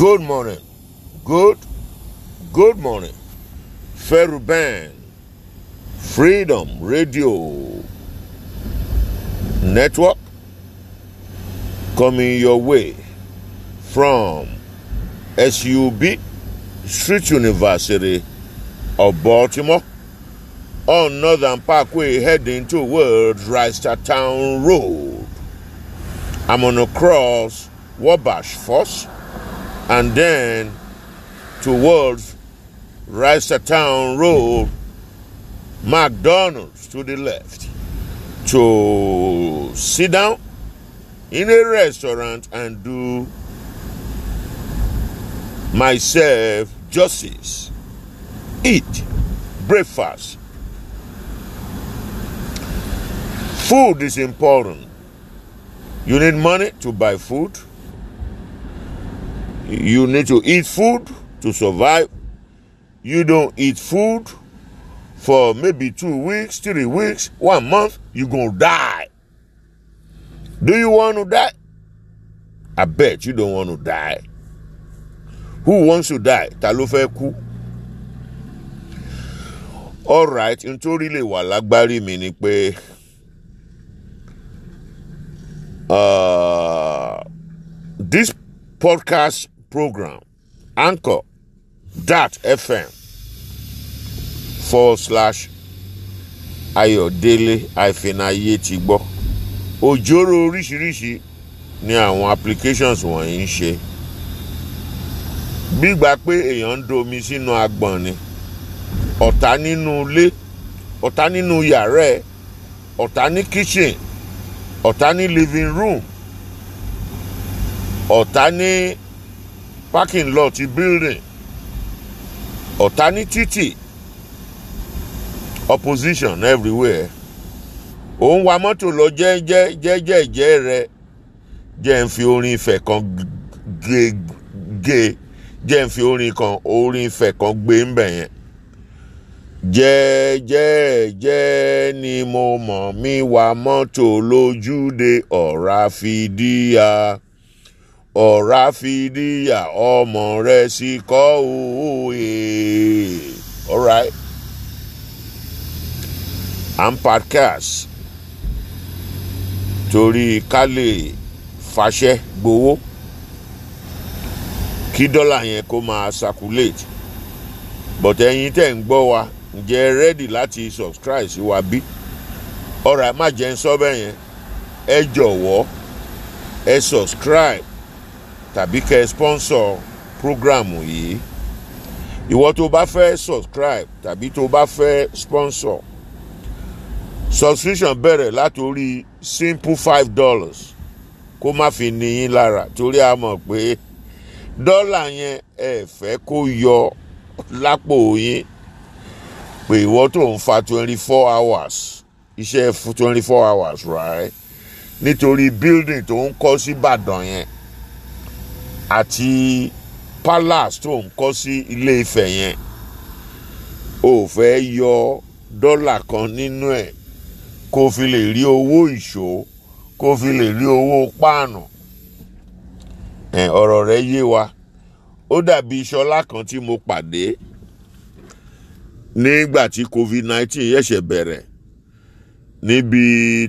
Good morning. Good morning. Feruban, Freedom Radio Network coming your way from SUB, Street University of Baltimore, on Northern Parkway heading towards Reisterstown Road. I'm on a cross Wabash first, and then towards Reisterstown Road, McDonald's to the left, to sit down in a restaurant and do myself justice. Eat breakfast. Food is important. You need money to buy food. You need to eat food to survive. You don't eat food for maybe 2 weeks, 3 weeks, 1 month, you're going to die. Do you want to die? I bet you don't want to die. Who wants to die? Ta ló fẹ́ kú? All right, nítorí lè wà lágbárí mi ni pé this podcast program, Anchor.fm/Ayodele-Ayetigbo. Òjòrò oríṣiríṣi ni àwọn applications wọ̀nyí ń ṣe. Gbígbà pé èèyàn ń domi sínú agbọ̀n ni. Ọ̀tá nínú ilé, ọ̀tá nínú yàrá ẹ̀, ọ̀tá ní kitchen, ọ̀tá ní living room, ọ̀tá ní parking lot building, ọ̀tá ní títì, opposition everywhere. Òun wa mọ́tò lọ jẹ́jẹ́ rẹ, jẹ́ ń fi orin ìfẹ́ kan gé, jẹ́ ń fi orin ìfẹ́ kan gbé ń bẹ̀ yẹn. Jẹ́jẹ́ ni mo mọ̀ mi wa mọ́tò lójúde ọ̀rá fìdíyà ọmọ rẹ̀ sì kọ́ òye. All right. I'm podcast torí ká lè fàṣẹ gbowó kí dọ́là yẹn kó máa circulate. But ẹ̀yin tẹ́ ń gbọ́ wa, ǹjẹ́ ready láti subscribe sí wa bí? All right, má jẹ́ ń sọ bẹ́ẹ̀ yẹn. Ẹ jọ̀wọ́ ẹ subscribe tàbí kẹ́ sponsor program yìí. Ìwọ tó bá fẹ́ subscribe tàbí tó bá fẹ́ sponsor, subscription bẹ̀rẹ̀ látorí simple $5 kó má fi níyín lára, torí a mọ̀ pé dọ́là yẹn ẹ fẹ́ kó yọ lápò yín, pé ìwọ tó ń fa 24 hours iṣẹ́ fún 24 hours, right? Nítorí building tó ń kọ́ sí Ìbàdàn yẹn àti palace tó ń kọ́ sí Ilé Ifẹ̀ yẹn, ó fẹ́ yọ dọ́là kan nínú ẹ̀ kó fi lè rí owó ìṣó, kó fi lè rí owó páànù. Ọ̀rọ̀ rẹ̀ yé wa. Ó dàbí Ṣọlá kan tí mo pàdé nígbà tí COVID-19 yẹ̀ṣẹ̀ bẹ̀rẹ̀ níbi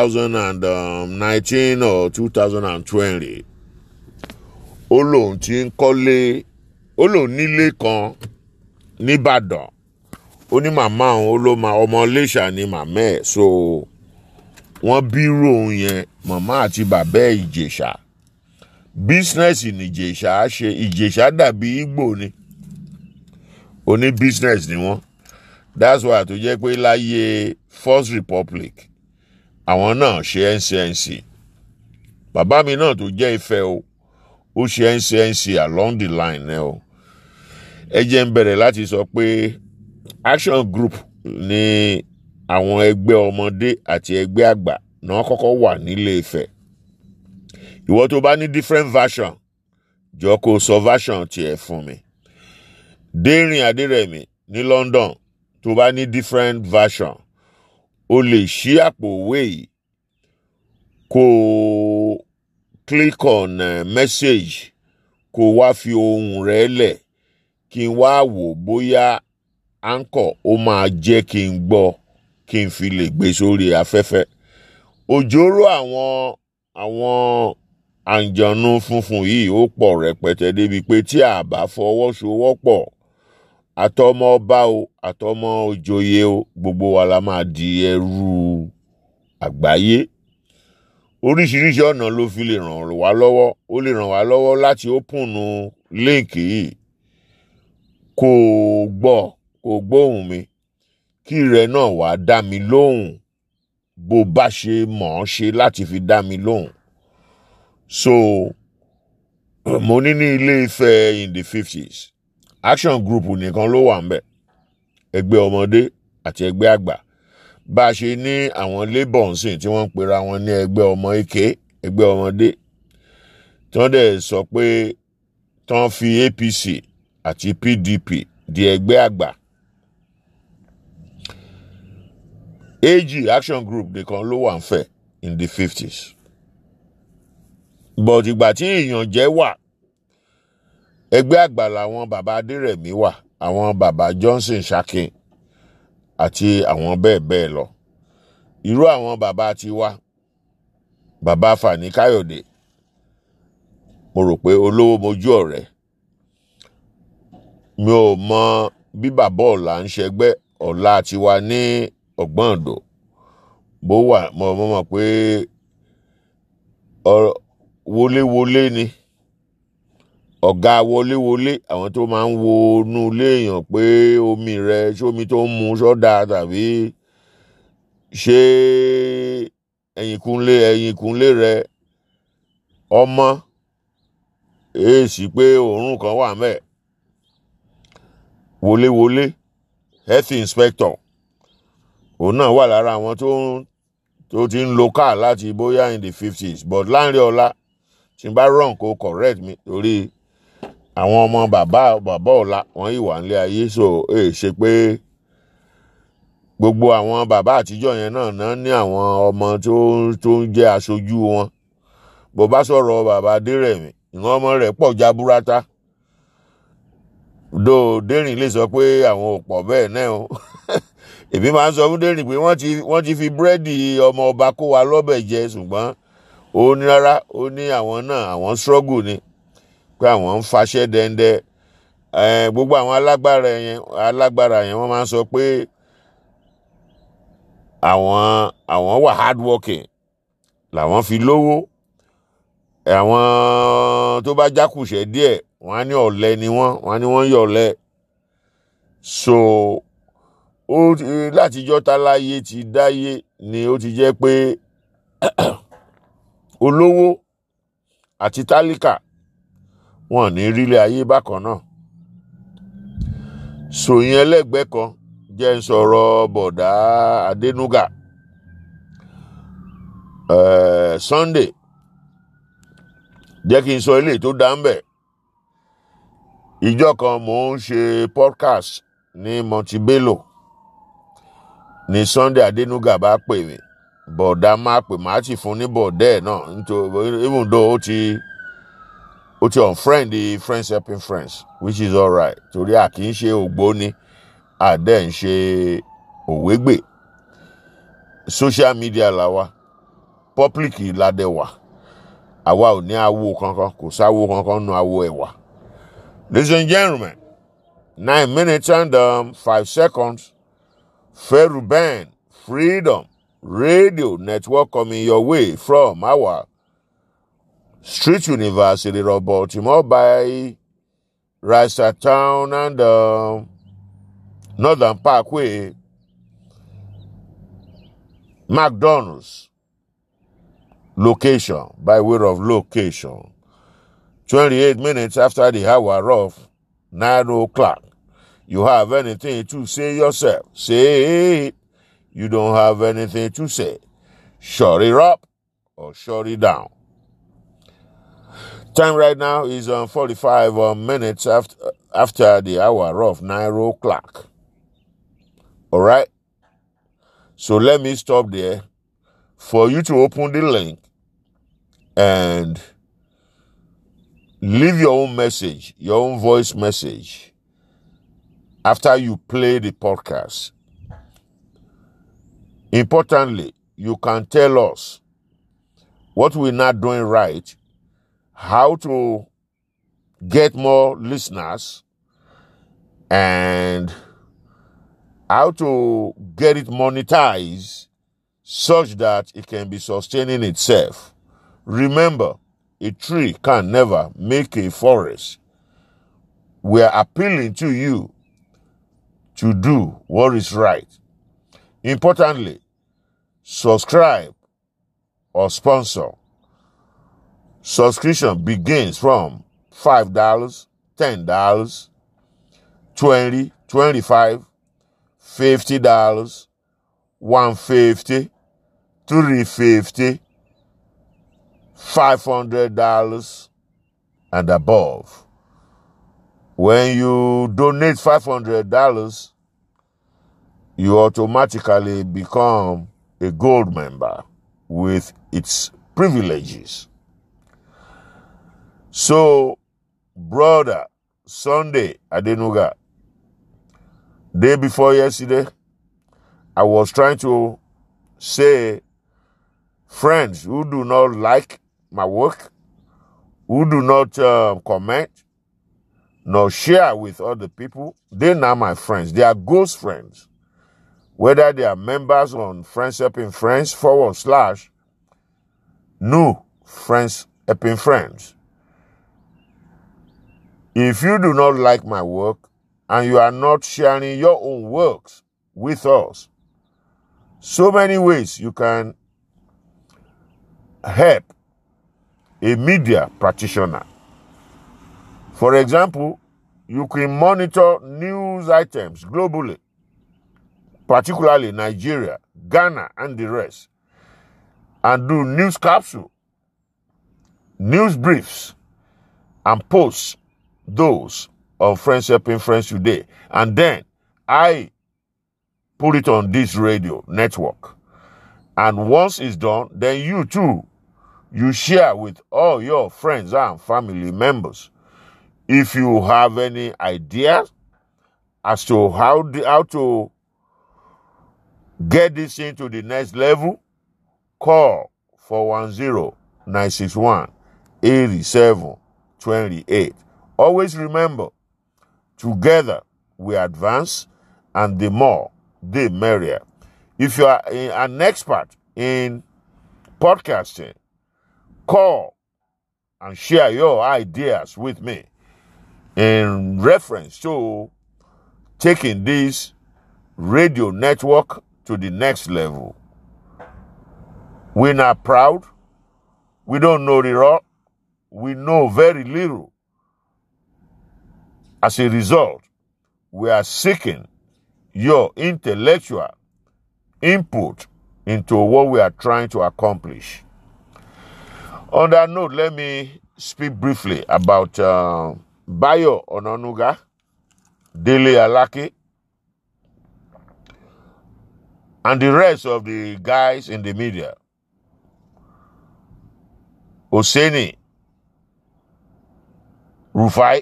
2019 or 2020. Ó lóun ti ń kọ́lé, ó lóun nílé kan níbàdàn. Ó ní màmá òun ló máa, ọmọ Iléṣà ni màmá ẹ̀, so wọ́n bírò òun yẹn, màmá àti bàbá ẹ̀ Ìjẹ̀ṣà. Bísínẹ́sì ní Ìjẹ̀ṣà ṣe, Ìjẹ̀ṣà dàbí Ìgbò ni. Oní business ni wọ́n. That's why tó jẹ́ pé láyé First Republic àwọn náà ṣe NCNC. Bàbá mi náà tó jẹ́ Ifẹ̀ o, ó ṣe NCNC along the line ẹ o. Ẹ jẹ́ ń bẹ̀rẹ̀ láti sọ pé Action Group ní àwọn ẹgbẹ́ ọmọdé àti ẹgbẹ́ àgbà náà kọ́kọ́ wà nílé Ifẹ̀. Ìwọ tó bá ní different version, jọ kó sọ version tiẹ̀ fún mi. Dẹ́rìn Adérẹ̀mí ní London, tó bá ní different version, o lè ṣí àpò òwe yìí kó click on message kó wá fi ohùn rẹ̀ lẹ̀ kí n wá wò bóyá Anchor ó máa jẹ́ kí n gbọ́ kí n fi lè gbé sórí afẹ́fẹ́. Òjòrò àwọn àǹjọ̀nú funfun yìí ó pọ̀ rẹpẹtẹ débi pé tí a bá fọwọ́sowọ́pọ̀ àtọmọ ọba o àtọmọ òjòyè o gbogbo wa la máa di ẹrú àgbáyé. Oríṣiríṣi ọ̀nà ló fi lè ràn wá lọ́wọ́. Ó lè ràn wá lọ́wọ́ láti ópùnù líǹkì yìí kó gbóhùn mi kí rẹ náà wá dá mi lóhùn bó bá ṣe mọ̀ ọ́n ṣe láti fi dá mi lóhùn. So mo ní Ilé Ifẹ̀ in the 50s action group nìkan ló wà ńbẹ̀, ẹgbẹ́ ọmọdé àti ẹgbẹ́ àgbà. Bá a ṣe ní àwọn labour nsìn tí wọ́n ń pera wọn ní ẹgbẹ́ ọmọ ike, ẹgbẹ́ ọmọdé, tí wọ́n dẹ̀ sọ pé tí wọ́n fi APC àti PDP di ẹgbẹ́ àgbà. AG action group nìkan ló wà ńfẹ̀ in the 50s. But ìgbà tí ìyànjẹ wà, ẹgbẹ́ àgbà làwọn bàbá Adérẹ̀mí wà, àwọn bàbá Johnson Ṣakin àti àwọn bẹ́ẹ̀ bẹ́ẹ̀ lọ. Irú àwọn bàbá tiwa, bàbá Fani Káyọ̀dé, mo rò pé olówó mojú ọ̀rẹ́. Mi ò mọ bí bàbá ọ̀la ń ṣẹgbẹ́ ọ̀la tiwa ní Ọ̀gbọ́ǹdò bó wà, mo mọ̀ pé wọléwọlé ni ọ̀gá wọléwọlé, àwọn tó máa ń wo inú ilé èèyàn pé omi rẹ̀ ṣómi tó ń mu sọ́dà tàbí ṣé ẹ̀yìnkùnlé rẹ̀ ọmọ èsì pé òórùn kan wà ńbẹ̀. Wọléwọlé health inspector òun náà wà lára àwọn tó ti ń lo káà láti bóyá in the 50s. But Lánrè Ọlá tí n bá wrong kó correct mi torí àwọn ọmọ bàbá ọ̀la wọ́n yìí wà nílé ayé. So ṣe pé gbogbo àwọn bàbá àtijọ́ yẹn náà ní àwọn ọmọ tó ń jẹ́ aṣojú wọn. Bó bá sọ̀rọ̀ bàbá Adérẹ̀mí, ìwọ̀n ọmọ rẹ̀ pọ̀ jaburata. Dérìn lè sọ pé àwọn ò pọ̀ bẹ́ẹ̀ náà o. Èmi máa ń sọ fún Dérìn pé wọ́n ti fi búrẹ́dì ọmọ ọba kó wa lọ́bẹ̀ jẹ, ṣùgbọ́n ó ní rárá, ó ní àwọn náà àwọn struggle ni pé àwọn ń faṣẹ́ dẹ́ndẹ́. Gbogbo àwọn alágbára yẹn wọ́n máa ń sọ pé àwọn wà hard working làwọn fi lówó. Àwọn tó bá jákùṣẹ́ díẹ̀ wọ́n á ní ọ̀lẹ ni wọ́n á ní wọ́n yọ̀lẹ. So látijọ́ táláyé ti dáyé ni ó ti jẹ́ pé olówó àti tálíkà wọn ní rílé ayé bákan náà. So ìyẹn lẹ́gbẹ̀ẹ́ kan jẹ́ ń sọ̀rọ̀ bọ̀dá Adénúgà. Sunday jẹ́ kí n sọ ilé tó dá ń bẹ̀. Ìjọ kan mò ń ṣe podcast ní Montebello ní Sunday Adénúgà bá pè mí, bọ̀dá máa pè máa ti fún ní bọ̀dẹ́ náà nítorí even though ó ti unfriend the friends helping friends, which is alright torí a kì í ṣe ògbóni àdẹ́ ń ṣe òwégbè. Social media làwa, public ládẹ wà, àwa ò ní awo kankan, kò sáwo kankan nù awo ẹ̀wà. Ladies and gentlemen, 9 minutes and 5 seconds. Feruben Freedom Radio Network coming your way from our Street University of Baltimore by Rasta Town and Northern Parkway, McDonald's location by way of location. 28 minutes after the hour of 9 o'clock. You have anything to say yourself, say it. You don't have anything to say, shut it up or shut it down. Time right now is 45 minutes after the hour of 9 o'clock. All right? So let me stop there for you to open the link and leave your own message, your own voice message after you play the podcast. Importantly, you can tell us what we're not doing right, how to get more listeners, and how to get it monetized such that it can be sustaining itself. Remember, a tree can never make a forest. We are appealing to you to do what is right. Importantly, subscribe or sponsor. Subscription begins from $5, $10, $20, $25, $50, $150, $350, $500, and above. When you donate $500, you automatically become a gold member with its privileges. So, brother, Sunday, Adenuga, day before yesterday, I was trying to say friends who do not like my work, who do not comment, nor share with other people, they're not my friends. They are ghost friends. Whether they are members on Friends Helping Friends / new Friends Helping Friends. If you do not like my work and you are not sharing your own works with us, so many ways you can help a media practitioner. For example, you can monitor news items globally, particularly Nigeria, Ghana, and the rest, and do news capsule, news briefs, and post those on Friends Helping Friends today. And then I put it on this radio network. And once it's done, then you too, you share with all your friends and family members. If you have any ideas as to how to get this into the next level, call 410-961-8728. Always remember, together we advance, and the more, the merrier. If you are an expert in podcasting, call and share your ideas with me in reference to taking this radio network to the next level. We're not proud. We don't know the all. We know very little. As a result, we are seeking your intellectual input into what we are trying to accomplish. On that note, let me speak briefly about Bayo Onanuga, Dele Alake, and the rest of the guys in the media. Oseni, Rufai,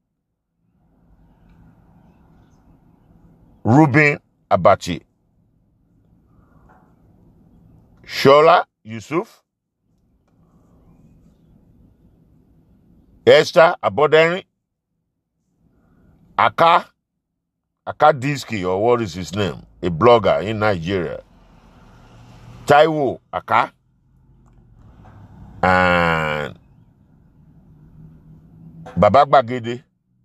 Reuben Abachi, Shola Yusuf, Esther Abodeni, Aka Diski, or what is his name? A blogger in Nigeria. Taiwo Aka, and Baba Gbagede,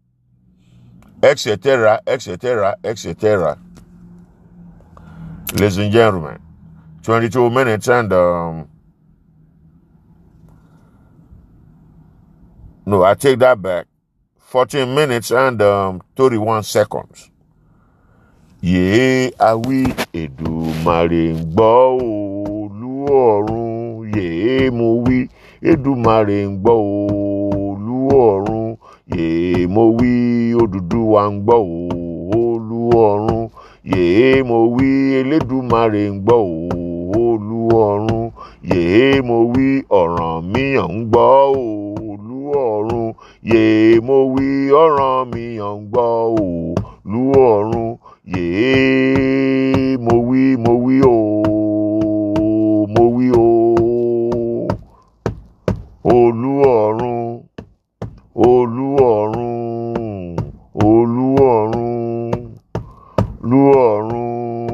etc., etc., etc. Ladies and gentlemen, 22 minutes and no, I take that back. 14 minutes and 31 seconds. Yea, awi Èdùmàrè ń gbọ́ olú ọ̀run. Yea, mo wí Èdùmàrè ń gbọ́ olú ọ̀run. Yea, mo wí Odùduwà ń gbọ́ olú ọ̀run. Yea, mo wí Elédùmarè ń gbọ́ olú ọ̀run. Yea, mo wí Ọ̀rànmíyàn ń gbọ́ olú ọ̀run. yèé mo wí ọ̀ràn mi ọ̀ ń gbọ́ òòlù ọ̀run yèé mo wí ooo mo wí ooo olú ọ̀run olú ọ̀run olú ọ̀run olú ọ̀run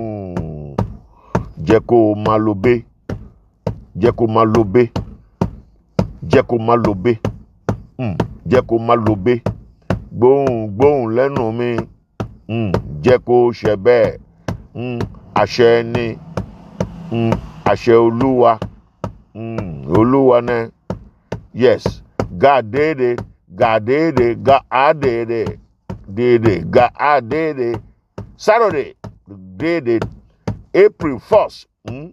jẹ́ kó máa lo bé jẹ́ kó máa lo bé jẹ́ kó máa lo bé jẹ́ kó máa lo bé gbóhùn lẹ́nu mi jẹ́ kó ṣe bẹ́ẹ̀ àṣẹ ni àṣẹ olúwa olúwa náà yes God did it God did it God did it God did it Saturday did it April 1st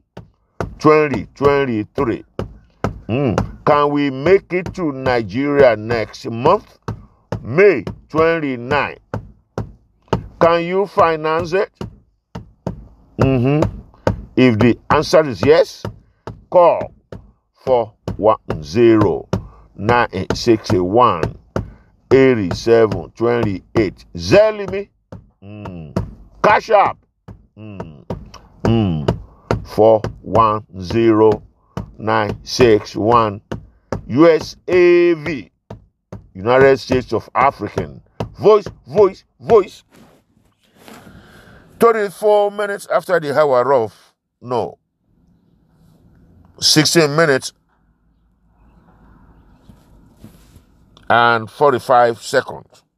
2023 can we make it to Nigeria next month May 29 can you finance it if the answer is yes call 410-961-8728 Zelle me Cash App 410-961 USAV United States of African voice 34 minutes after the hour of 16 minutes and 45 seconds